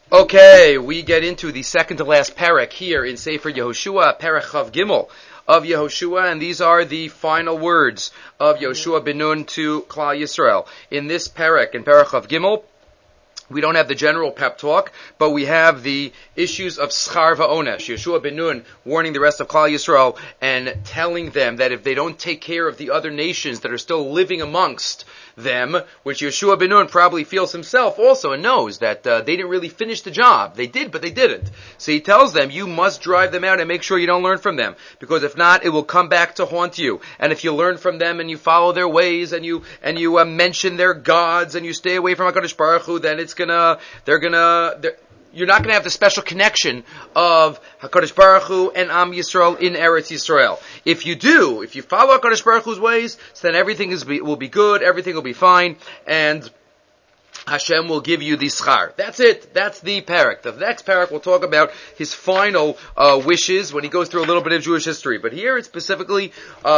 Okay, we get into the second to last parak here in Sefer Yehoshua, Parak Chav Gimel of Yehoshua, and these are the final words of Yehoshua ben Nun to Klal Yisrael. In this parak, in Parak Chav Gimel, we don't have the general pep talk, but we have the issues of schar va'onesh. Yehoshua ben Nun warning the rest of Klal Yisrael and telling them that if they don't take care of the other nations that are still living amongst them, which Yehoshua ben Nun probably feels himself also and knows that they didn't really finish the job. They did, but they didn't. So he tells them, you must drive them out and make sure you don't learn from them, because if not, it will come back to haunt you. And if you learn from them and you follow their ways and you mention their gods and you stay away from HaKadosh Baruch Hu, then you're not going to have the special connection of HaKadosh Baruch Hu and Am Yisrael in Eretz Yisrael. If you do, if you follow HaKadosh Baruch Hu's ways, so then everything will be good, everything will be fine, and Hashem will give you the schar. That's it. That's the parak. The next parak will talk about his final wishes when he goes through a little bit of Jewish history. But here it's specifically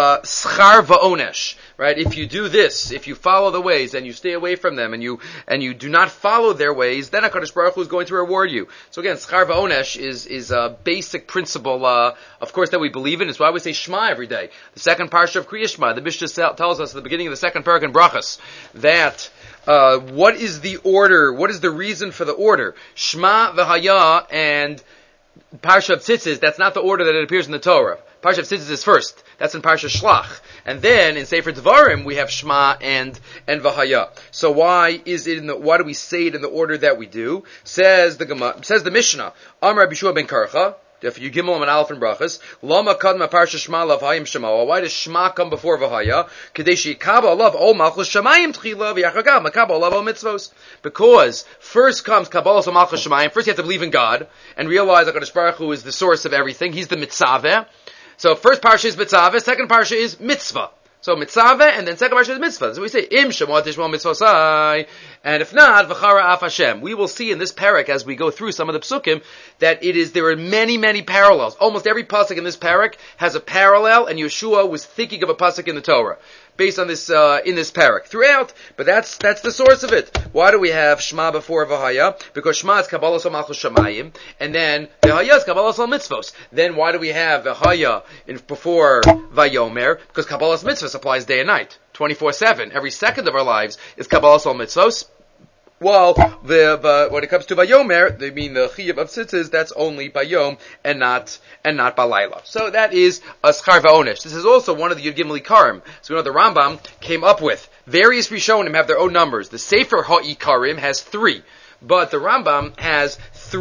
schar va'onesh. Right? If you do this, if you follow the ways and you stay away from them and you do not follow their ways, then HaKadosh Baruch Hu is going to reward you. So again, schar va'onesh is a basic principle, of course, that we believe in. It's why we say Shema every day. The second parsha of Kriya Shema, the Mishnah tells us at the beginning of the second parak in Brachas that what is the order? What is the reason for the order? Shema v'haya and Parsha of Tzitzis, that's not the order that it appears in the Torah. Parsha of Tzitzis is first. That's in Parsha Shlach. And then in Sefer Devarim we have Shema and V'haya. So why do we say it in the order that we do? Says the Mishnah, Amar Rabbi Yeshua ben Karcha, if you Gimel and Aleph and Brachas, Lama Kadma Parsha Shema Lav Hayim Shema. Why does Shema come before V'haya? Kadeshi Kaba Lav O Malchus Shemayim Tchila V'yachagav Makaba Lav O Mitzvos. Because first comes Kabbalah O Malchus Shemayim. First you have to believe in God and realize that HaKadosh Baruch Hu is the source of everything. He's the Mitzaveh. So first parsha is Mitzaveh, second parsha is Mitzvah. So Mitzaveh, and then second parsha is Mitzvah. So we say, Im Shemot Tishmo Mitzvosai. And if not, V'chara Af Hashem. We will see in this parak, as we go through some of the psukim, that there are many, many parallels. Almost every pasuk in this parak has a parallel, and Yeshua was thinking of a pasuk in the Torah, based on this, in this parak. Throughout, but that's the source of it. Why do we have Shema before V'haya? Because Shema is Kabbalah Sol Malchus Shemayim, and then V'haya is Kabbalah Sol Mitzvos. Then why do we have V'haya before Vayomer? Because Kabbalah Sol Mitzvos applies day and night, 24/7. Every second of our lives is Kabbalah Sol Mitzvos. Well, when it comes to Vayomer, they mean the Chiyuv of Tzitzis, that's only Bayom and not Balayla. So that is a Schar Va'onesh. This is also one of the Yud Gimel Ikarim. So we know the Rambam came up with. Various Rishonim have their own numbers. The Sefer HaIkarim has 3. But the Rambam has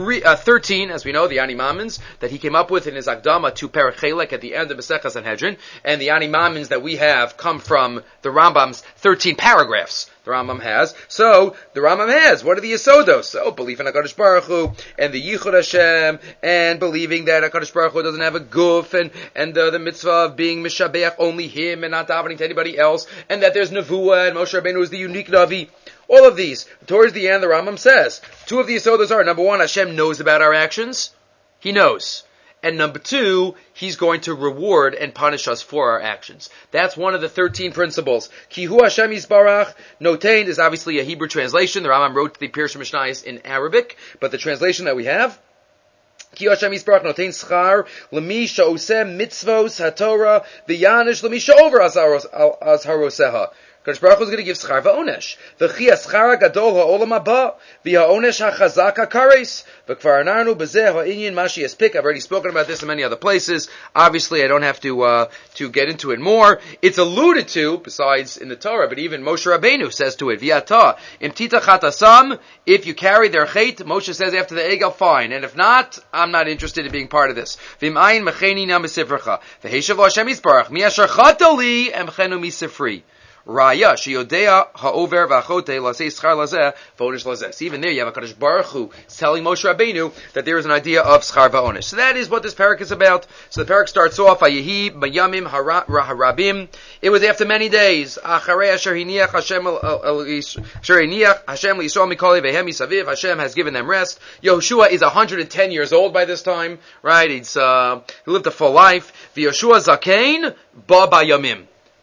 13, as we know, the Ani Mamins, that he came up with in his Akdama to Perek Chelek at the end of Masechah Sanhedrin. And the Ani Mamins that we have come from the Rambam's 13 paragraphs. The Rambam has. So, the Rambam has. What are the Yesodos? So, belief in HaKadosh Baruch Hu, and the Yichud Hashem, and believing that HaKadosh Baruch Hu doesn't have a guf, and the mitzvah of being Mishabeach only him, and not davening to anybody else, and that there's Nevuah, and Moshe Rabbeinu is the unique Navi. All of these. Towards the end, the Rambam says, 2 of the Yesodos are, number 1, Hashem knows about our actions. He knows. And number 2, He's going to reward and punish us for our actions. That's one of the 13 principles. Ki hu Hashem yisbarach. Notain is obviously a Hebrew translation. The Rambam wrote the Pirush Mishnayos in Arabic, but the translation that we have, Ki hu Hashem yisbarach notain schar l'mi sha'oseh mitzvos haTorah v'yanish l'mi sha'over azharoseha. HaKadosh Baruch Hu is going to give schar va'onesh. V'chi ha-schar ha-gadol ha'olam haba, v'ha-onesh ha-chazak ha-kares, v'kvar anarnu b'zeh ha'inyin mashi yaspik. I've already spoken about this in many other places. Obviously, I don't have to get into it more. It's alluded to, besides in the Torah, but even Moshe Rabbeinu says to it, v'yata, im titachat asam, if you carry their chait, Moshe says after the egel, fine. And if not, I'm not interested in being part of this. V'im ayin mecheni na misifrecha, v'heshav Hashem yisbarach, mi asher chatali emchenu misifri. Raya, Shiyodea, Ha'over, V'achote, Lasei, Schar Lazeh, V'onish Lazeh. So even there you have HaKadosh Baruch Hu telling Moshe Rabbeinu that there is an idea of Schar V'onish. So that is what this parak is about. So the parak starts off, Vayehi, Bayamim, Harabim. It was after many days. Acharei Asher Hiniach Hashem L'Yisrael Mikoli Vehem Yisaviv. Hashem has given them rest. Yehoshua is 110 years old by this time, right? He lived a full life. V'Yehoshua Zakein, Ba Bayamim.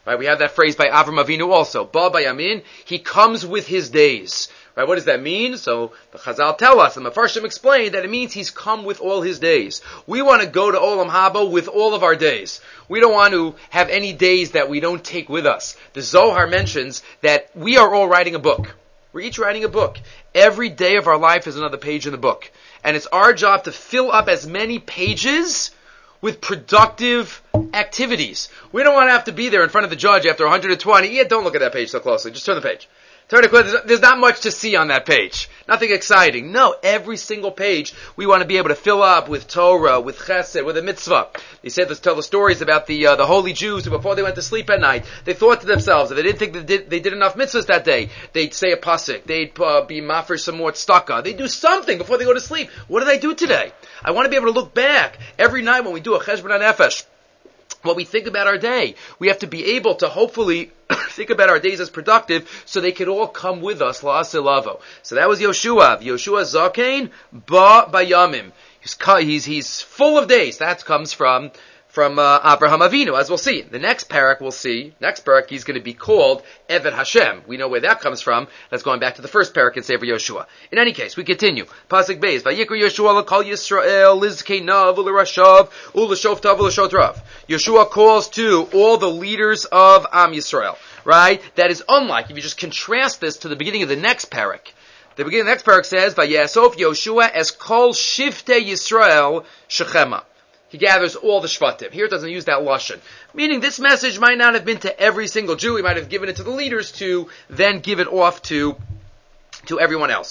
Right? We have that phrase by Avram Avinu also. Ba bayamin, he comes with his days. Right? What does that mean? So the Chazal tell us, and the Mefarshim explain that it means he's come with all his days. We want to go to Olam Haba with all of our days. We don't want to have any days that we don't take with us. The Zohar mentions that we are all writing a book. We're each writing a book. Every day of our life is another page in the book. And it's our job to fill up as many pages with productive activities. We don't want to have to be there in front of the judge after 120. Yeah, don't look at that page so closely. Just turn the page. There's not much to see on that page. Nothing exciting. No, every single page we want to be able to fill up with Torah, with Chesed, with a mitzvah. They said, let's tell the stories about the holy Jews who before they went to sleep at night, they thought to themselves, if they didn't think they did enough mitzvahs that day, they'd say a pasuk, they'd be mafresh some more tzedakah, they'd do something before they go to sleep. What did I do today? I want to be able to look back every night when we do a cheshbon nefesh. What we think about our day. We have to be able to hopefully think about our days as productive so they can all come with us, la'asilavo. So that was Yoshua. Yoshua Zakein ba bayamim. He's full of days. That comes from Abraham Avinu, as we'll see. The next parak we'll see, he's going to be called Eved Hashem. We know where that comes from. That's going back to the first parak in Sefer Yoshua. In any case, we continue. Pasuk Beis, Vayikra Yoshua l'kol Yisrael, lizkeinav u'lerashav, u'l'shoftav u'l'shotrav. Yoshua calls to all the leaders of Am Yisrael, right? That is unlike, if you just contrast this to the beginning of the next parak. The beginning of the next parak says, Vayasof Yoshua as kol shiftei Yisrael shechema. He gathers all the Shvatim. Here it doesn't use that lashon. Meaning this message might not have been to every single Jew. He might have given it to the leaders to then give it off to everyone else.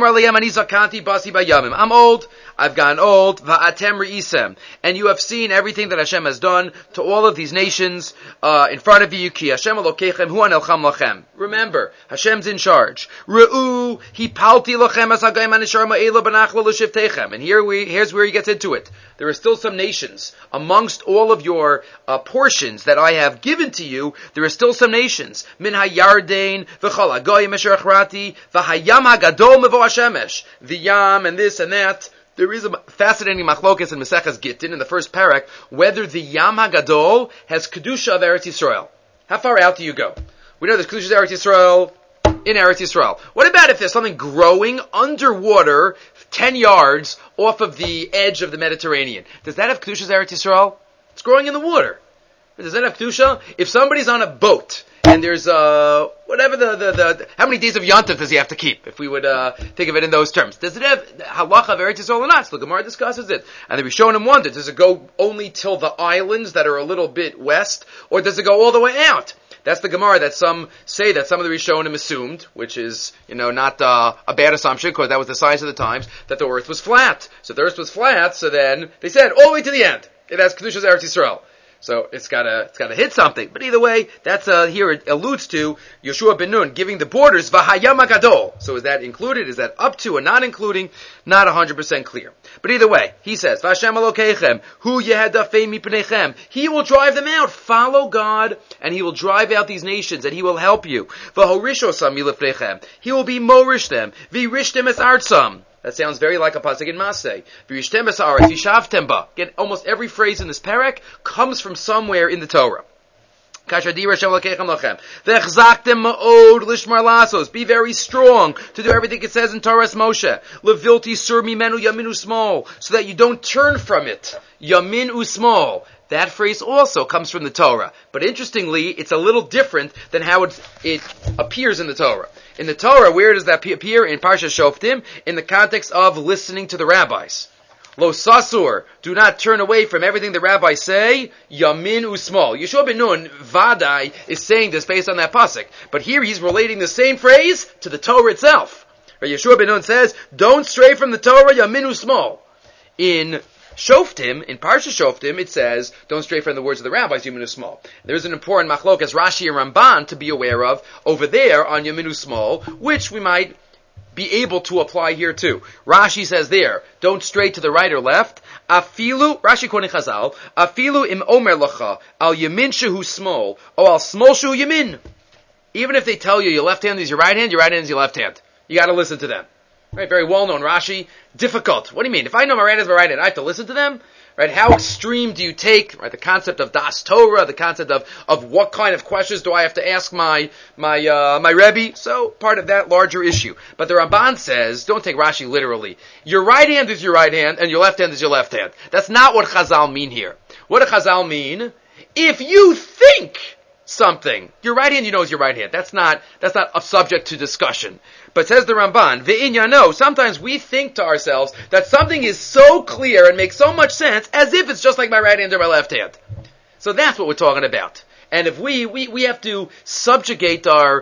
I'm old. I've gotten old. Va'atem re'isem. And you have seen everything that Hashem has done to all of these nations in front of you. Ki Hashem Elokechem hu anelcham lachem. Remember, Hashem's in charge. Re'u hipalti lachem as hagayim anishar ma'ela benachla l'shiftechem. And here's where he gets into it. There are still some nations amongst all of your portions that I have given to you. There are still some nations. Min hayardain v'chol hagoyim asher achrati v'hayam hagadol mevo hashemesh. The yam and this and that. There is a fascinating machlokas in Maseches Gittin in the first parak whether the Yam HaGadol has Kedusha of Eretz Yisrael. How far out do you go? We know there's Kedusha of Eretz Yisrael in Eretz Yisrael. What about if there's something growing underwater 10 yards off of the edge of the Mediterranean? Does that have Kedusha of Eretz Yisrael? It's growing in the water. Does that have Kedusha? If somebody's on a boat and there's whatever the how many days of Yontif does he have to keep? If we would think of it in those terms, does it have halacha of Eretz Yisrael or not? So the Gemara discusses it, and the Rishonim wondered: does it go only till the islands that are a little bit west, or does it go all the way out? That's the Gemara that some say that some of the Rishonim assumed, which is not a bad assumption because that was the size of the times that the earth was flat. So if the earth was flat, so then they said all the way to the end. It has Kedushas Eretz Yisrael. So it's gotta hit something. But either way, that's here it alludes to Yoshua ben Nun giving the borders V'hayam HaGadol. So is that included? Is that up to or not including? Not 100% clear. But either way, he says V'Hashem Elokeichem Hu Yehadafei Mipneichem. He will drive them out. Follow God, and He will drive out these nations, and He will help you. V'Horishosam Milefneichem. He will be morish them. V'Rishtem Es Artzam. That sounds very like a pasuk in Maseh. V'yishtem es haaretz v'shavtem ba. Again, almost every phrase in this parak comes from somewhere in the Torah. Be very strong to do everything it says in Torah's Moshe. Levilti sur mimenu yamin usmol, so that you don't turn from it. Yamin usmol. That phrase also comes from the Torah. But interestingly, it's a little different than how it appears in the Torah. In the Torah, where does that appear? In Parsha Shoftim, in the context of listening to the rabbis. Lo sasur, do not turn away from everything the rabbis say. Yamin usmol. Yeshua ben Nun, Vadai, is saying this based on that pasuk. But here he's relating the same phrase to the Torah itself. Yeshua ben Nun says, don't stray from the Torah, yamin usmol. In Shoftim, in Parsha Shoftim, it says, don't stray from the words of the rabbis, Yamin Usmol. There's an important machlokas, Rashi and Ramban, to be aware of over there on Yamin Usmol, which we might be able to apply here too. Rashi says there, don't stray to the right or left. Afilu, Rashi quoting Chazal, Afilu im omer lacha, al yamin shehu smol, o al smol shehu yamin. Even if they tell you your left hand is your right hand is your left hand. You gotta listen to them. Right, very well known. Rashi, difficult. What do you mean? If I know my right hand is my right hand, I have to listen to them? Right? How extreme do you take, right, the concept of Das Torah, the concept of what kind of questions do I have to ask my Rebbe? So, part of that larger issue. But the Ramban says, don't take Rashi literally. Your right hand is your right hand, and your left hand is your left hand. That's not what Chazal mean here. What do Chazal mean? If you think something, your right hand you know is your right hand. That's not a subject to discussion. But says the Ramban, Ve'inyano, sometimes we think to ourselves that something is so clear and makes so much sense as if it's just like my right hand or my left hand. So that's what we're talking about. And if we have to subjugate our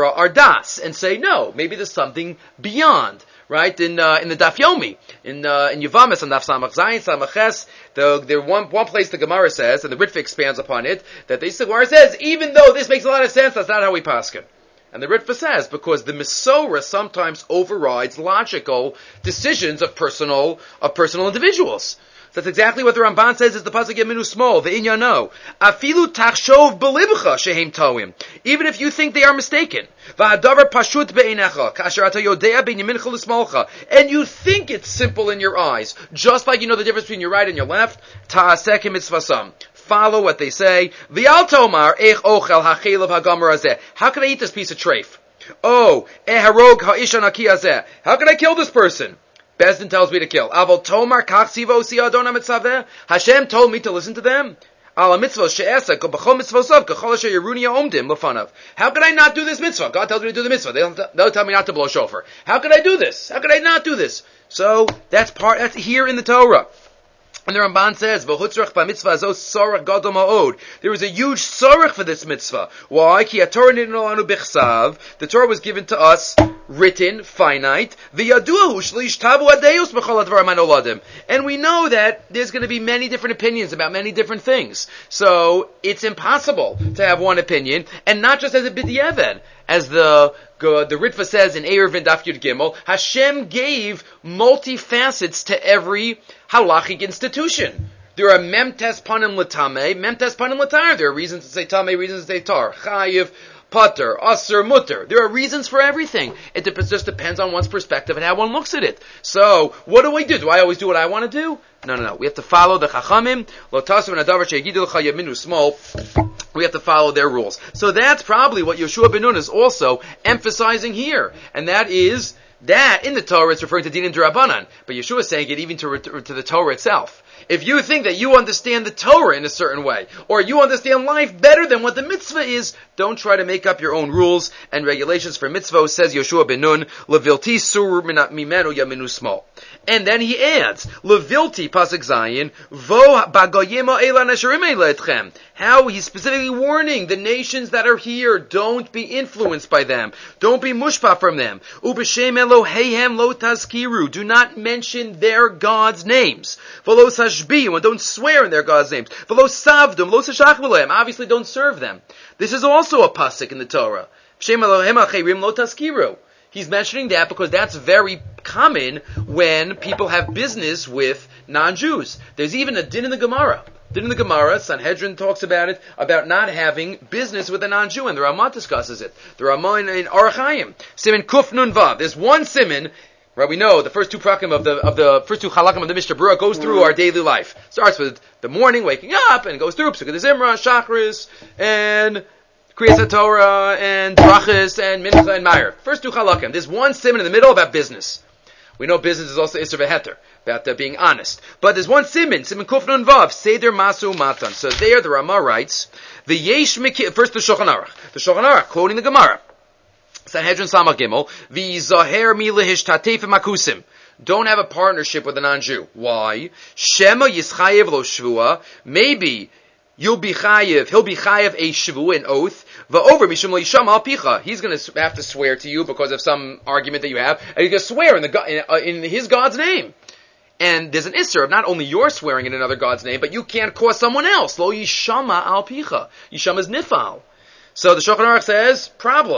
das and say, no, maybe there's something beyond. Right? In the Daf Yomi, in Yevamos on Daf Samach Zayin, Samach Ches, the one place the Gemara says, and the Ritva expands upon it, that the Gemara says, even though this makes a lot of sense, that's not how we paskin. And the Ritva says, because the Mesorah sometimes overrides logical decisions of personal individuals. That's exactly what the Ramban says is the pasuk Yeminu Small, the Inyano. Afilu tachshov belibcha shehem toim. Even if you think they are mistaken. V'hadavar pashut be'einecha, kasher ata yodea ben yamincha l'smalcha. And you think it's simple in your eyes, just like you know the difference between your right and your left. Ta'aseh mitzvasam. Follow what they say. V'al tomar eich ochel ha'chelav ha'gamar hazeh. How can I eat this piece of treif? Oh, eharog ha'isha naki hazeh. How can I kill this person? Bezdin tells me to kill. Avol tomar kach sivo si adona mitzaveh. Hashem told me to listen to them. Ala mitzvah she'esa b'chol mitzvosav k'chol asher yeruni omdim lefanav. How can I not do this mitzvah? God tells me to do the mitzvah. They'll tell me not to blow shofar. How can I do this? How can I not do this? So that's here in the Torah. And the Ramban says, "V'chutzrach b'mitzvah zo sorach gadol ma'od." There was a huge sorach for this mitzvah. Why? Ki haTorah nitnu lanu b'chsav. The Torah was given to us written, finite. V'yaduahu shleishtavu adeus b'chol advarim hanoladim. And we know that there's going to be many different opinions about many different things. So it's impossible to have one opinion, and not just as a b'diavad. As the Ritva says in Eruvin Daf Yud Gimel, Hashem gave multi-facets to every halachic institution. There are memtes panim l'tameh, memtes panim l'tar. There are reasons to say tameh, reasons to say tar. Chayiv, pater, aser, mutter. There are reasons for everything. It just depends on one's perspective and how one looks at it. So, what do I do? Do I always do what I want to do? No. We have to follow the Chachamim. Lo tasu v'nadavar she'yigidu l'cha yaminu small. We have to follow their rules. So that's probably what Yoshua ben Nun is also emphasizing here. And that is that in the Torah it's referring to Din and D'Rabbanan. But Yeshua is saying it even to the Torah itself. If you think that you understand the Torah in a certain way, or you understand life better than what the mitzvah is, don't try to make up your own rules and regulations for mitzvah, says Yoshua ben Nun, Levilti sur mimenu yaminu small. And then he adds, Levilti pasuk zayin, vo bagoyima elan asherim eletchem. How he's specifically warning the nations that are here, don't be influenced by them. Don't be mushpa from them. Ubeshem Eloheihem lo tazkiru. Do not mention their God's names. V'lo sashbiu, and don't swear in their God's names. V'lo savdum, lo sashach v'lehem. Obviously don't serve them. This is also a pasuk in the Torah. V'shem Eloheihem achirim lo tazkiru. He's mentioning that because that's very common when people have business with non-Jews. There's even a din in the Gemara. Din in the Gemara, Sanhedrin talks about it, about not having business with a non-Jew, and the Ramah discusses it. The Ramah in Orach Chaim, Siman Kuf Nun Vav. There's one siman, right? We know the first two prakim of the first two halakim of the Mishnah Berurah goes through our daily life. Starts with the morning, waking up, and goes through Pesukei Zimra, Shachris, and Kriyas Torah, and Brachas, and Mincha, and Meir. First two halakim. There's one siman in the middle about business. We know business is also Isser V'Heter, about being honest. But there's one siman Kuf Nun Vav, Seder Masu Matan. So there the Ramah writes, the Yesh Mikil, first the Shulchan Aruch. The Shulchan Aruch, quoting the Gemara. Sanhedrin Samach Gimel, V'Zaher Mi Lehishtatef Makusim. Don't have a partnership with a non-Jew. Why? Shema Yischayev Lo Shvua. Maybe he'll be chayev a shvu, an oath. Va'over mishum leisham al picha. He's going to have to swear to you because of some argument that you have, and he's going to swear in his God's name. And there's an isser of not only you're swearing in another God's name, but you can't cause someone else. Lo yishama al picha. Yishama is nifal. So the Shulchan Aruch says, problem.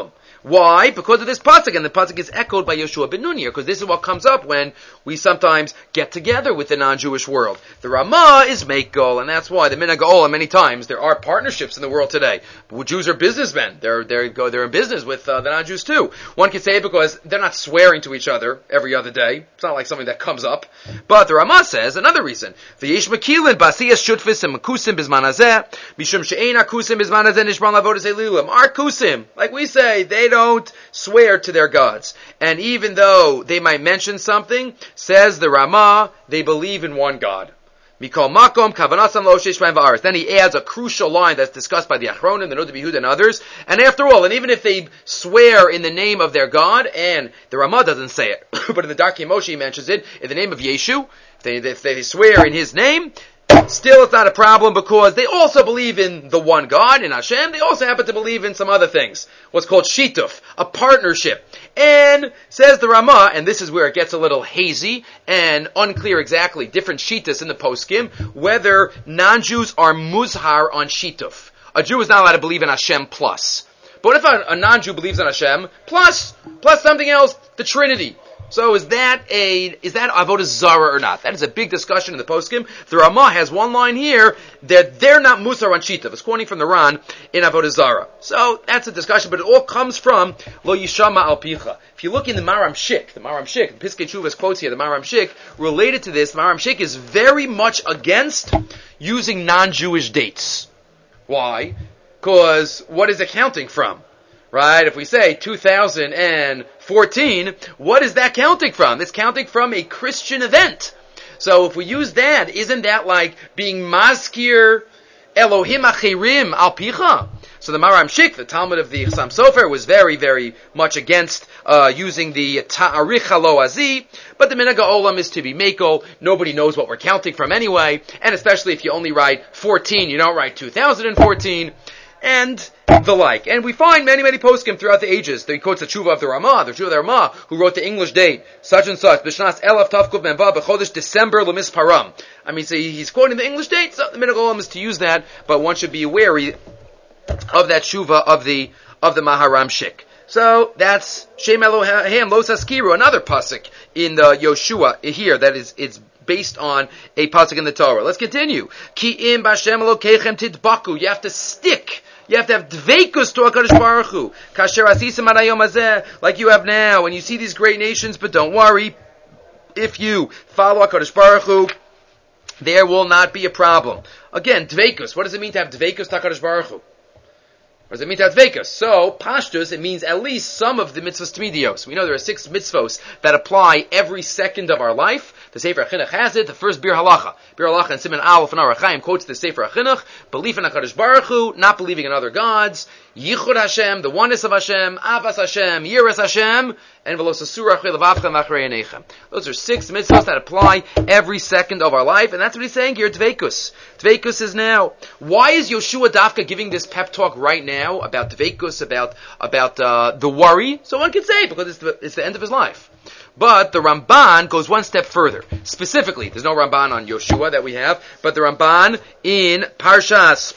Why? Because of this pasuk, and the pasuk is echoed by Yoshua ben Nun here, because this is what comes up when we sometimes get together with the non-Jewish world. The Ramah is Meikol, and that's why the Minhag Ha'olam, many times there are partnerships in the world today. Jews are businessmen; they're in business with the non-Jews too. One can say because they're not swearing to each other every other day. It's not like something that comes up. But the Ramah says another reason: V'yesh Mekilin Basiyas Shutfis and Mekusim Bizman Hazeh Mishum She'ein Akusim Bizman Hazeh Nishman Lavodas Elilim. Our Kusim, like we say, they don't swear to their gods. And even though they might mention something, says the Ramah, they believe in one God. Mikol Makom, Kavanasam Lo Sheshvaim Va'aretz. Then he adds a crucial line that's discussed by the Achronim, the Noda B'Yehuda, and others. And after all, and even if they swear in the name of their God, and the Ramah doesn't say it, but in the Darkei Moshe he mentions it, in the name of Yeshu, if they swear in his name, still, it's not a problem because they also believe in the one God, in Hashem. They also happen to believe in some other things. What's called shituf, a partnership. And, says the Ramah, and this is where it gets a little hazy and unclear exactly, different shitas in the poskim, whether non-Jews are muzhar on shituf. A Jew is not allowed to believe in Hashem plus. But if a non-Jew believes in Hashem plus something else, the Trinity. So is that avodah zara or not? That is a big discussion in the poskim. The Ramah has one line here that they're not musar on shitav. It's quoting from the Ran in avodah zara. So that's a discussion, but it all comes from lo yishama al picha. If you look in the Maram Shik, Piskei Teshuvah's quotes here, the Maram Shik, related to this, Maram Shik is very much against using non-Jewish dates. Why? Because what is it counting from? Right? If we say 2014, what is that counting from? It's counting from a Christian event. So if we use that, isn't that like being maskir Elohim achirim al picha? So the Maram Shik, the Talmud of the Chassam Sofer, was very, very much against using the ta'arich halo azi, but the Minhag Ha'olam is to be meikol. Nobody knows what we're counting from anyway, and especially if you only write 14, you don't write 2014. And the like. And we find many, many poskim throughout the ages. He quotes the Tshuva of the Ramah, who wrote the English date, such and such, B'shnas Elaf Tavkuf Menva B'chodesh December L'mis Param. I mean, so he's quoting the English date, so the Minhag Ha'olam is to use that, but one should be wary of that Tshuva of the Maharam Shik. So that's Shem Elohim Lo Saskiru, another pasuk in the Yoshua here that it's based on a pasuk in the Torah. Let's continue. Ki im b'Hashem Elokechem tidbaku. You have to stick. You have to have dveikus to HaKadosh Baruch Hu. Kasher asisim ad hayom hazeh, like you have now. And you see these great nations, but don't worry. If you follow HaKadosh Baruch Hu, there will not be a problem. Again, dveikus. What does it mean to have dveikus to HaKadosh Baruch Hu? What does it mean to have dveikus? So, pashtus, it means at least some of the mitzvahs tmidios. We know there are 6 mitzvahs that apply every second of our life. The Sefer HaChinuch has it. The first Bir Halacha. Bir Halacha and Siman Aleph and Orach Chaim quotes the Sefer HaChinuch. Belief in HaKadosh Baruch Hu, not believing in other gods. Yichud Hashem, the oneness of Hashem. Avas Hashem, Yiras Hashem. And Velosasura Chilevavcha Machrei Einechem. Those are 6 mitzvahs that apply every second of our life. And that's what he's saying here, Dveikus. Dveikus is now. Why is Yoshua Dafka giving this pep talk right now about Dveikus, about the worry? So one could say, because it's the end of his life. But the Ramban goes one step further. Specifically, there's no Ramban on Yoshua that we have, but the Ramban in Parshas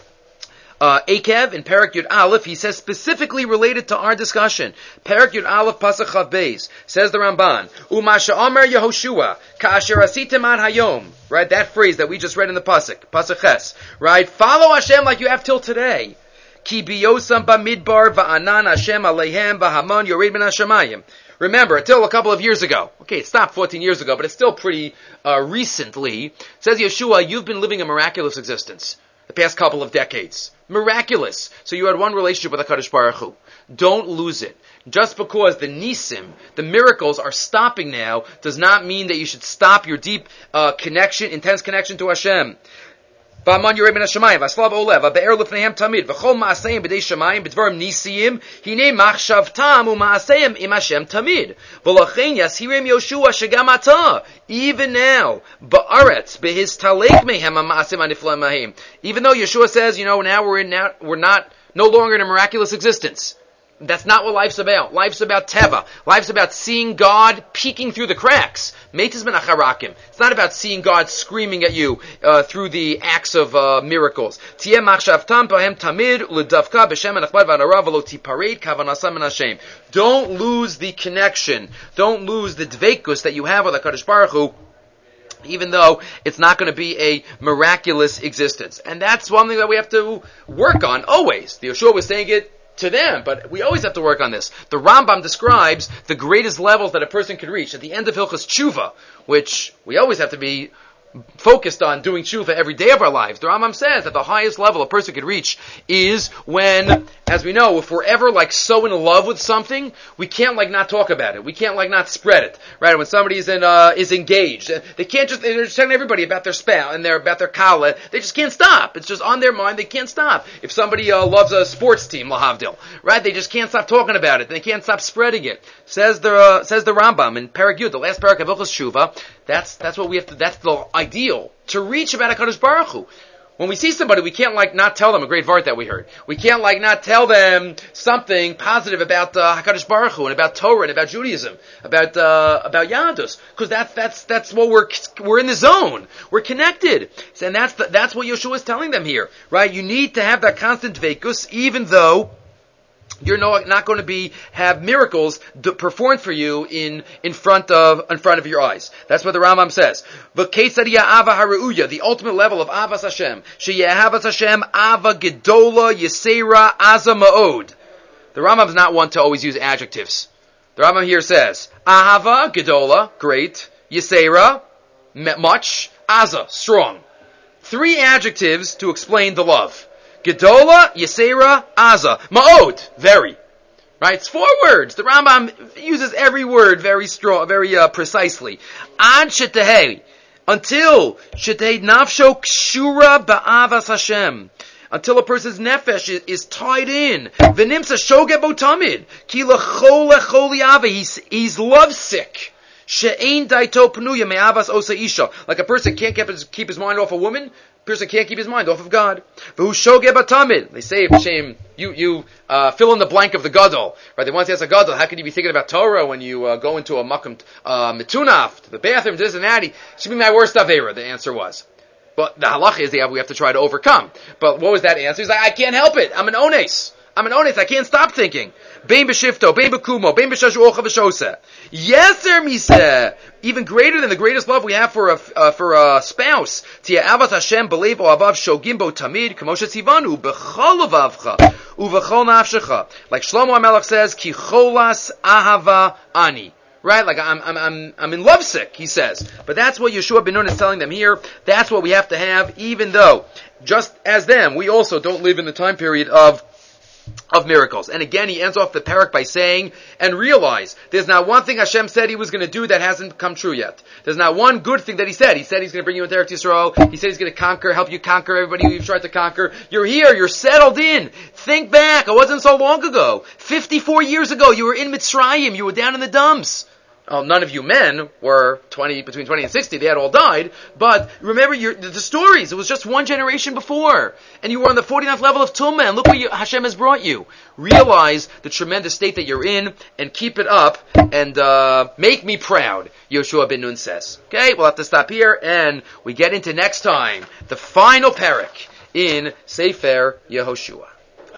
Akev, in Perek Yud Aleph, he says specifically related to our discussion. Perek Yud Aleph Pasuk Chav Beis, says the Ramban, Umasha Omer Yehoshua, Ka'asher Asitem Ad Hayom. Right, that phrase that we just read in the Pasuk Ches. Right, follow Hashem like you have till today. Ki biyosam bamidbar va'anan Hashem aleihem v'hamon yored min hashamayim. Remember, until a couple of years ago, okay, it stopped 14 years ago, but it's still pretty recently, says Yeshua, you've been living a miraculous existence the past couple of decades. Miraculous. So you had one relationship with HaKadosh Baruch Hu. Don't lose it. Just because the nisim, the miracles, are stopping now, does not mean that you should stop your deep intense connection to Hashem. V'aman yorei min hashamayim, v'aslav olev, v'be'er lefneihem tamid, v'chol ma'aseyim b'dei shamayim, b'dvarim nisiyim, hinei machshavtam u'ma'aseyim im Hashem tamid. V'lochein yashirim Yoshua shegam atah. Even now, ba'aretz, b'his talek mehem ha'ma'aseyim ha'niflaim mahim. Even though Yeshua says, now we're no longer in a miraculous existence. That's not what life's about. Life's about teva. Life's about seeing God peeking through the cracks. Meitis ben acharakim. It's not about seeing God screaming at you through the acts of miracles. Tieh machshavtam bahem tamid uledavka b'shem anachbad v'anarav v'lo tipared kavanasam min Hashem. Don't lose the connection. Don't lose the dveikus that you have with HaKadosh Baruch Hu, even though it's not going to be a miraculous existence. And that's one thing that we have to work on always. The Yeshua was saying it to them, but we always have to work on this. The Rambam describes the greatest levels that a person can reach at the end of Hilchos Tshuva, which we always have to be focused on doing tshuva every day of our lives. The Rambam says that the highest level a person could reach is when, as we know, if we're ever like so in love with something, we can't like not talk about it. We can't like not spread it. Right? When somebody is engaged, they're just telling everybody about their spouse and about their kala. They just can't stop. It's just on their mind. They can't stop. If somebody loves a sports team, lahavdil, right? They just can't stop talking about it. They can't stop spreading it. Says the Rambam in Perek Yud, the last parak of Hilchos Tshuva. That's what we have to. That's the ideal to reach about HaKadosh Baruch Hu. When we see somebody, we can't like not tell them a great vart that we heard. We can't like not tell them something positive about HaKadosh Baruch Hu and about Torah and about Judaism, about Yadus, because that's what we're in the zone. We're connected, and that's what Yeshua is telling them here, right? You need to have that constant dveikus, even though you're not going to have miracles performed for you in front of your eyes. That's what the Rambam says. The ultimate level of Avas Hashem. Sheyehavas Hashem Ava Gedola Yisera Aza Ma'od. The Rambam is not one to always use adjectives. The Rambam here says Ahava Gedola, great. Yisera, much. Aza, strong. 3 adjectives to explain the love. Gedola, Yisera, Aza. Ma'od, very. Right? It's 4 words. The Rambam uses every word very strong, very precisely. Ad shetehei, until shetehei nafsho kshura ba'avas Hashem. Until a person's nefesh is tied in. V'nimsa shoge bo tamid. Ki lechol lecholi ava. He's lovesick. She'ein daito pnuya me'avas osa isha. Like a person can't keep his mind off a woman, person can't keep his mind off of God. V'hu shoge batamid. They say, B'Shem, you fill in the blank of the gadol. Right? They want to ask a gadol, how can you be thinking about Torah when you go into a makam mitunaf, to the bathroom, this and that? It should be my worst avera, the answer was. But the halach is we have to try to overcome. But what was that answer? He's like, I can't help it. I'm an ones. I can't stop thinking. Bein b'shifto, bein b'kumo, bein b'shashu ocha v'shoseh. Yeser miseh. Even greater than the greatest love we have for a spouse. Tia avas Hashem b'leiv oavav shogim bo tamid, k'mo shetzivanu, b'chol avavcha, u'v'chol nafshecha. Like Shlomo HaMelech says, ki cholas ahava ani. Right? Like, I'm in lovesick, he says. But that's what Yeshua ben Nun is telling them here. That's what we have to have, even though, just as them, we also don't live in the time period of miracles. And again, he ends off the parak by saying, and realize, there's not one thing Hashem said he was going to do that hasn't come true yet. There's not one good thing that he said. He said he's going to bring you into Eretz Yisrael. He said he's going to help you conquer everybody who you've tried to conquer. You're here, you're settled in. Think back, it wasn't so long ago. 54 years ago, you were in Mitzrayim, you were down in the dumps. None of you men were between 20 and 60. They had all died. But remember the stories. It was just one generation before. And you were on the 49th level of Tumah. And look what Hashem has brought you. Realize the tremendous state that you're in and keep it up and make me proud, Yoshua ben Nun says. Okay, we'll have to stop here and we get into next time, the final parak in Sefer Yehoshua.